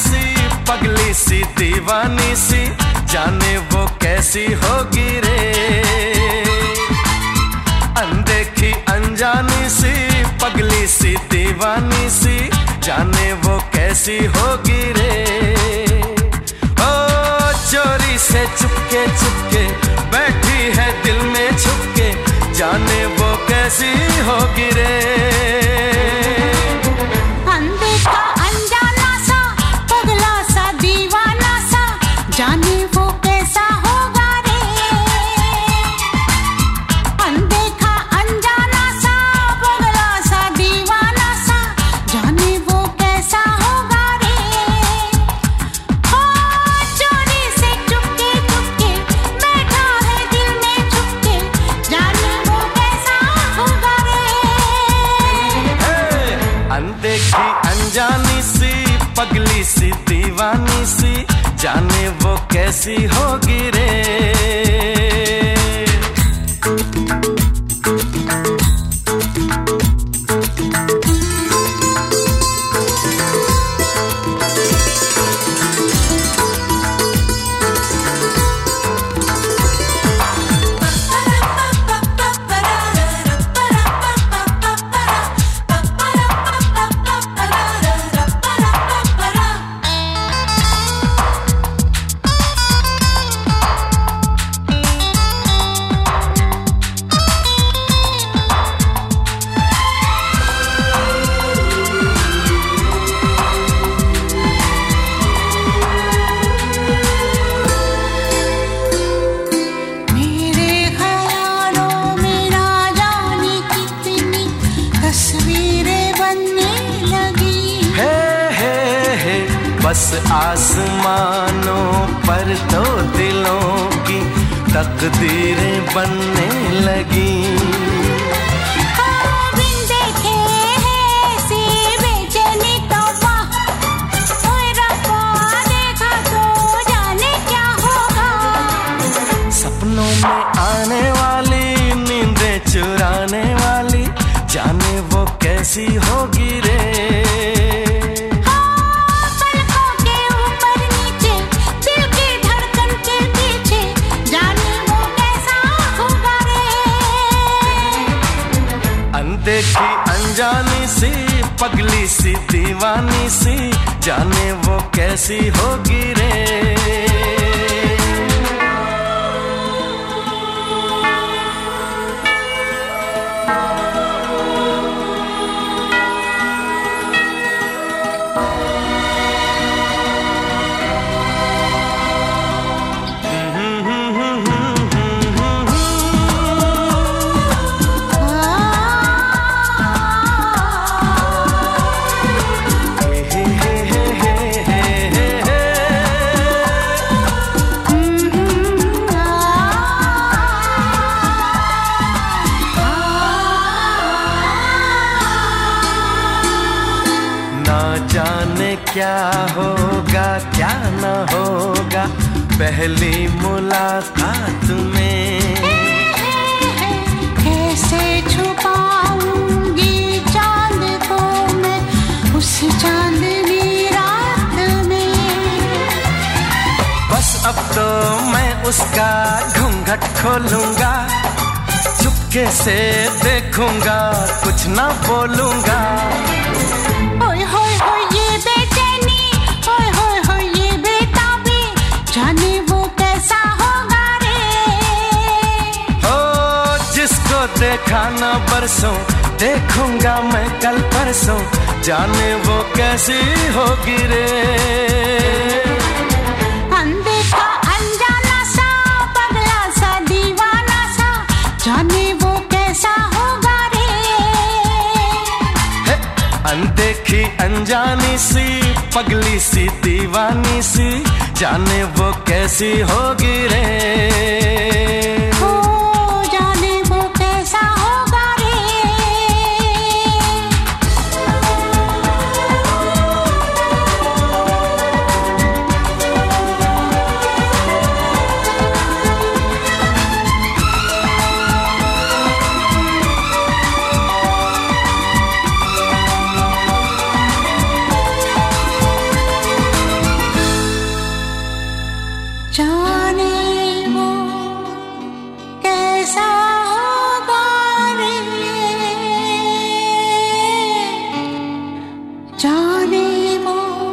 सी, पगली सी दीवानी सी, जाने वो कैसी होगी रे। अनदेखी अनजानी सी, पगली सी दीवानी सी, जाने वो कैसी होगी रे। ओ चोरी से चुपके चुपके बैठी है दिल में छुपके, जाने वो कैसी होगी रे। अनदेखा अनजाना सा, पगला सा दीवाना सा, जाने वो कैसा होगा रे। अनदेखा अनजाना सा, पगला सा दीवाना सा, जाने वो कैसा होगा रे। हो चोरी से चुपके चुपके बैठा है दिल में छुपके, जाने वो कैसा होगा रे। अनदेखी अनजानी सी, पगली सी दीवानी सी, जाने वो कैसी होगी रे। बस आसमानों पर तो दिलों की तकदीरें बनने लगी। बिन देखे ऐसी बेचैनी तौबा, ओए रब्बा देखा तो जाने क्या होगा। सपनों में आने वाली, नींदें चुराने वाली, जाने वो कैसी होगी रे। अनदेखी अनजानी सी, पगली सी दीवानी सी, जाने वो कैसी होगी रे। जाने क्या होगा क्या न होगा पहली मुलाकात में। कैसे छुपाऊंगी चांद को मैं उस चांदनी रात में। बस अब तो मैं उसका घूंघट खोलूंगा, चुपके से देखूंगा, कुछ ना बोलूंगा। जाने वो कैसा होगा रे। हो जिसको देखा न बरसों, देखूंगा मैं कल परसों, जाने वो कैसी होगी रे। अनदेखा अनजाना सा, पगला सा दीवाना सा, जाने वो कैसा होगा रे। अनदेखी अनजानी सी, पगली सी दीवानी सी, जाने वो कैसी होगी रे। जाने वो कैसा होगा रे। जाने वो